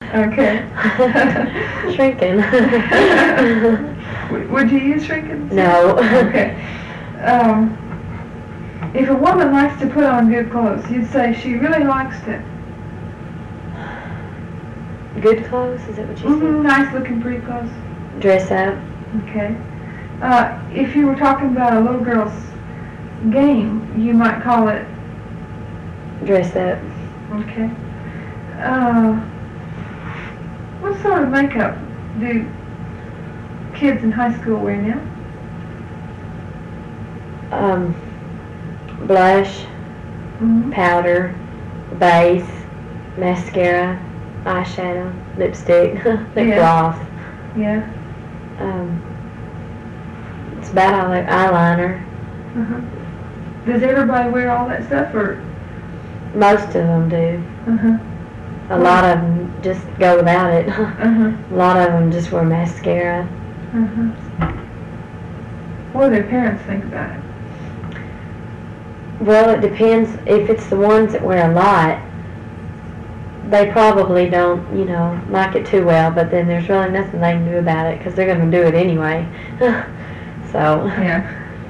Okay. Shrinking. Would you use shrinking? No. Okay. If a woman likes to put on good clothes, you'd say she really likes to. Good clothes? Is that what you said? Nice looking, pretty clothes. Dress up. Okay. If you were talking about a little girl's game, you might call it. Dress up. Okay. What sort of makeup do kids in high school wear now? Blush, powder, base, mascara, eyeshadow, lipstick, lip gloss. Yeah. It's about all like eyeliner. Does everybody wear all that stuff, or? Most of them do. A lot of them just go without it. A lot of them just wear mascara. What do their parents think about it? Well, it depends. If it's the ones that wear a lot, they probably don't, like it too well, but then there's really nothing they can do about it because they're going to do it anyway. So. Yeah.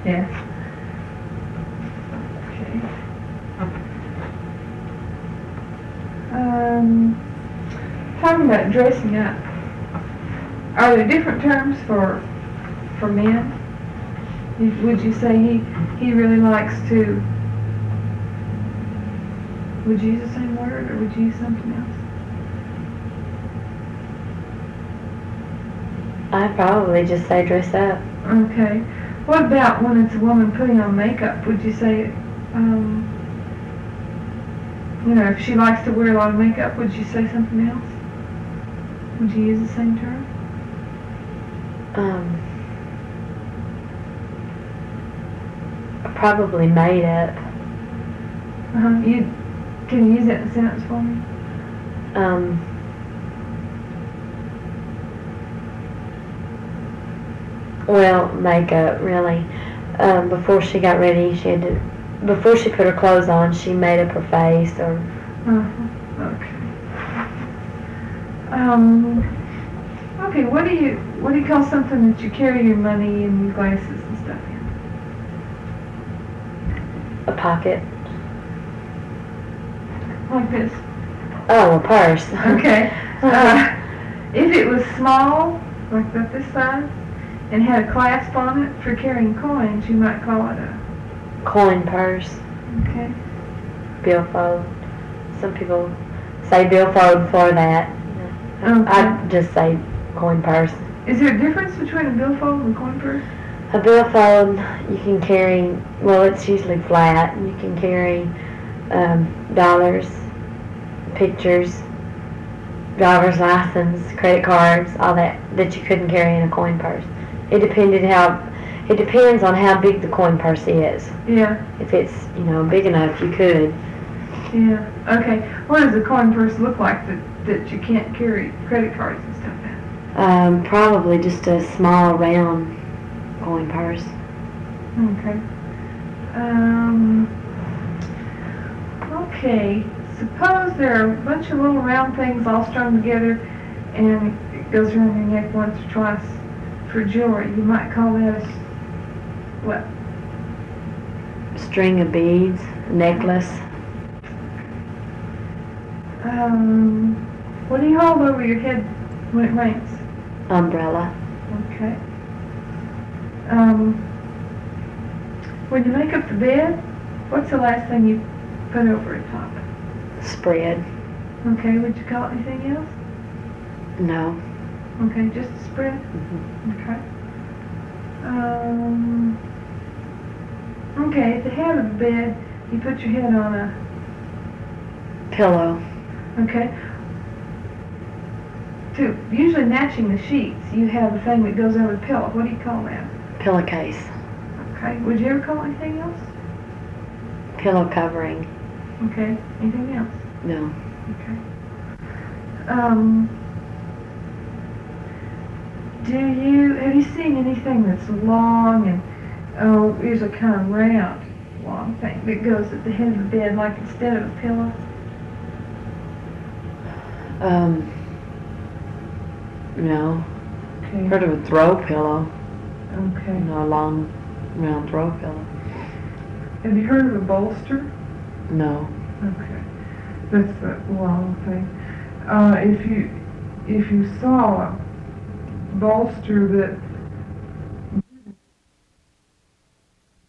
Talking about dressing up, are there different terms for men? Would you say he really likes to? Would you use the same word, or would you use something else? I'd probably just say dress up. Okay. What about when it's a woman putting on makeup? Would you say, if she likes to wear a lot of makeup, would you say something else? Would you use the same term? Probably made up. Can you use that in a sentence for me? Well, makeup, really. Before she got ready, before she put her clothes on, she made up her face, or. Okay. Okay. What do you call something that you carry your money and your glasses and stuff in? A pocket. Like this. Oh, a purse. Okay. If it was small, like about this size, and had a clasp on it for carrying coins, you might call it a coin purse. Okay. Billfold. Some people say billfold for that. Okay. I just say coin purse. Is there a difference between a billfold and a coin purse? A billfold you can carry, well, it's usually flat. You can carry dollars, pictures, driver's license, credit cards, all that you couldn't carry in a coin purse. It depends on how big the coin purse is. Yeah. If it's, big enough, you could. Yeah. Okay. What does a coin purse look like that you can't carry credit cards and stuff in? Probably just a small, round coin purse. Okay. Okay. Suppose there are a bunch of little round things all strung together, and it goes around your neck once or twice for jewelry. You might call that what? String of beads, necklace. What do you hold over your head when it rains? Umbrella. Okay. When you make up the bed, what's the last thing you put over the top? Spread. Okay, would you call it anything else? No. Okay, just a spread? Okay. Okay, at the head of the bed, you put your head on a pillow. Okay. Usually matching the sheets, you have a thing that goes over the pillow. What do you call that? Pillowcase. Okay. Would you ever call it anything else? Pillow covering. Okay. Anything else? No. Okay. Have you seen anything that's long and usually kind of round, long thing that goes at the head of the bed, like instead of a pillow? No. Okay. Heard of a throw pillow. Okay. You know, a long, round throw pillow. Have you heard of a bolster? No. Okay. That's the long thing. If you saw a bolster that